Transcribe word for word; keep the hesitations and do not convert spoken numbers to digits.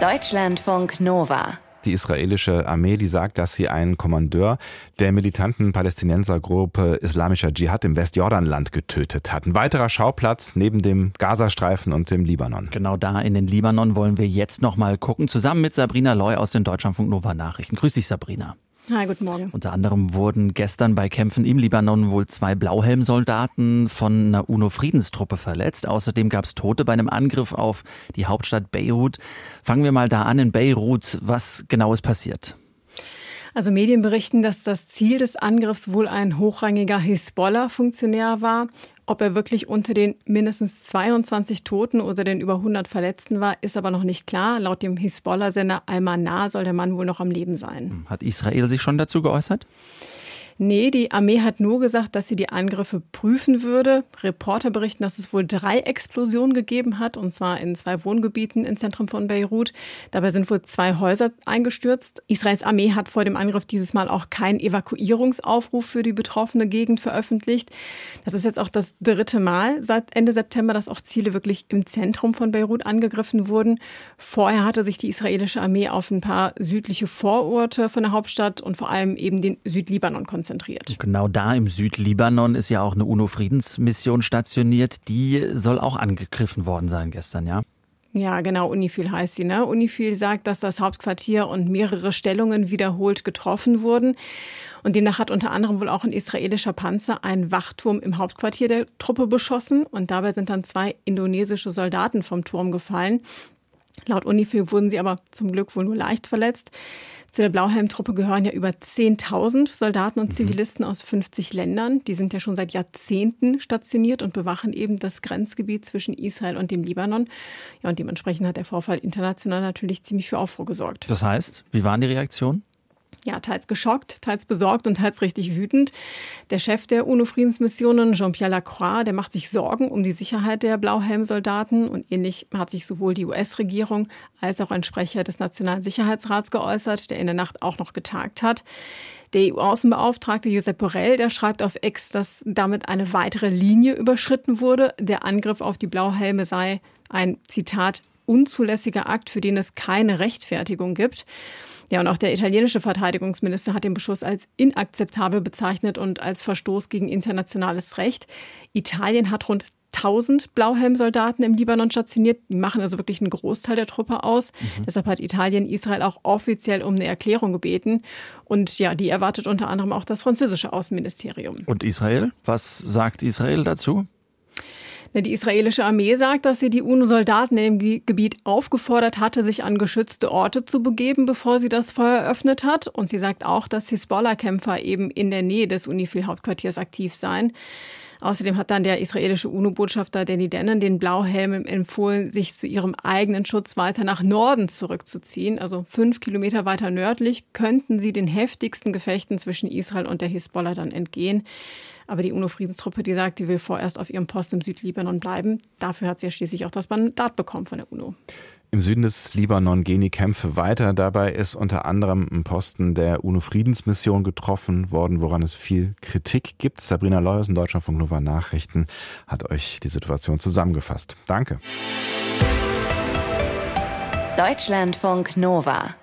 Deutschlandfunk Nova. Die israelische Armee, die sagt, dass sie einen Kommandeur der militanten Palästinensergruppe Islamischer Dschihad im Westjordanland getötet hat. Ein weiterer Schauplatz neben dem Gazastreifen und dem Libanon. Genau da in den Libanon wollen wir jetzt noch mal gucken, zusammen mit Sabrina Loy aus den Deutschlandfunk Nova Nachrichten. Grüß dich, Sabrina. Hi, guten Morgen. Unter anderem wurden gestern bei Kämpfen im Libanon wohl zwei Blauhelmsoldaten von einer UNO-Friedenstruppe verletzt. Außerdem gab es Tote bei einem Angriff auf die Hauptstadt Beirut. Fangen wir mal da an in Beirut. Was genau ist passiert? Also Medien berichten, dass das Ziel des Angriffs wohl ein hochrangiger Hisbollah-Funktionär war. Ob er wirklich unter den mindestens zweiundzwanzig Toten oder den über hundert Verletzten war, ist aber noch nicht klar. Laut dem Hisbollah-Sender Al-Manar soll der Mann wohl noch am Leben sein. Hat Israel sich schon dazu geäußert? Nee, die Armee hat nur gesagt, dass sie die Angriffe prüfen würde. Reporter berichten, dass es wohl drei Explosionen gegeben hat, und zwar in zwei Wohngebieten im Zentrum von Beirut. Dabei sind wohl zwei Häuser eingestürzt. Israels Armee hat vor dem Angriff dieses Mal auch keinen Evakuierungsaufruf für die betroffene Gegend veröffentlicht. Das ist jetzt auch das dritte Mal seit Ende September, dass auch Ziele wirklich im Zentrum von Beirut angegriffen wurden. Vorher hatte sich die israelische Armee auf ein paar südliche Vororte von der Hauptstadt und vor allem eben den Südlibanon konzentriert. Genau da im Südlibanon ist ja auch eine UNO-Friedensmission stationiert. Die soll auch angegriffen worden sein gestern, ja? Ja, genau, UNIFIL heißt sie, ne? UNIFIL sagt, dass das Hauptquartier und mehrere Stellungen wiederholt getroffen wurden. Und demnach hat unter anderem wohl auch ein israelischer Panzer einen Wachturm im Hauptquartier der Truppe beschossen. Und dabei sind dann zwei indonesische Soldaten vom Turm gefallen. Laut UNIFIL wurden sie aber zum Glück wohl nur leicht verletzt. Zu der Blauhelm-Truppe gehören ja über zehntausend Soldaten und Zivilisten aus fünfzig Ländern. Die sind ja schon seit Jahrzehnten stationiert und bewachen eben das Grenzgebiet zwischen Israel und dem Libanon. Ja, und dementsprechend hat der Vorfall international natürlich ziemlich für Aufruhr gesorgt. Das heißt, wie waren die Reaktionen? Ja, teils geschockt, teils besorgt und teils richtig wütend. Der Chef der UNO-Friedensmissionen, Jean-Pierre Lacroix, der macht sich Sorgen um die Sicherheit der Blauhelm-Soldaten. Und ähnlich hat sich sowohl die U S-Regierung als auch ein Sprecher des Nationalen Sicherheitsrats geäußert, der in der Nacht auch noch getagt hat. Der E U-Außenbeauftragte Josep Borrell, der schreibt auf X, dass damit eine weitere Linie überschritten wurde. Der Angriff auf die Blauhelme sei ein, Zitat, unzulässiger Akt, für den es keine Rechtfertigung gibt. Ja, und auch der italienische Verteidigungsminister hat den Beschuss als inakzeptabel bezeichnet und als Verstoß gegen internationales Recht. Italien hat rund tausend Blauhelmsoldaten im Libanon stationiert. Die machen also wirklich einen Großteil der Truppe aus. Mhm. Deshalb hat Italien Israel auch offiziell um eine Erklärung gebeten. Und ja, die erwartet unter anderem auch das französische Außenministerium. Und Israel? Was sagt Israel dazu? Die israelische Armee sagt, dass sie die UNO-Soldaten in dem Gebiet aufgefordert hatte, sich an geschützte Orte zu begeben, bevor sie das Feuer eröffnet hat. Und sie sagt auch, dass Hisbollah-Kämpfer eben in der Nähe des UNIFIL-Hauptquartiers aktiv seien. Außerdem hat dann der israelische UNO-Botschafter Danny Danon den Blauhelmen empfohlen, sich zu ihrem eigenen Schutz weiter nach Norden zurückzuziehen. Also fünf Kilometer weiter nördlich könnten sie den heftigsten Gefechten zwischen Israel und der Hisbollah dann entgehen. Aber die UNO-Friedenstruppe, die sagt, die will vorerst auf ihrem Post im Südlibanon bleiben. Dafür hat sie ja schließlich auch das Mandat bekommen von der UNO. Im Süden des Libanon gehen die Kämpfe weiter. Dabei ist unter anderem ein Posten der UNO-Friedensmission getroffen worden, woran es viel Kritik gibt. Sabrina Loy aus den Deutschlandfunk Nova Nachrichten hat euch die Situation zusammengefasst. Danke. Deutschlandfunk Nova.